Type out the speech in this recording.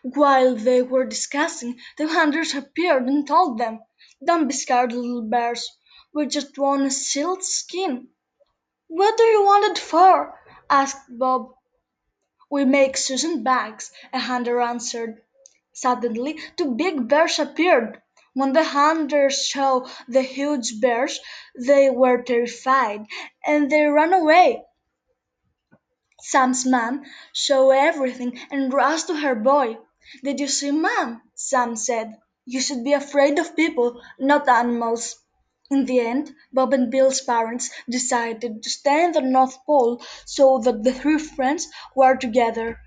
While they were discussing, the hunters appeared and told them, "Don't be scared, little bears. We just want a seal's skin." "What do you want it for?" asked Bob. "We make Susan bags," a hunter answered. Suddenly two big bears appeared. When the hunters saw the huge bears, they were terrified, and they ran away. Sam's mom saw everything and rushed to her boy. "Did you see, Mom?" Sam said. "You should be afraid of people, not animals." In the end, Bob and Bill's parents decided to stay in the North Pole so that the three friends were together.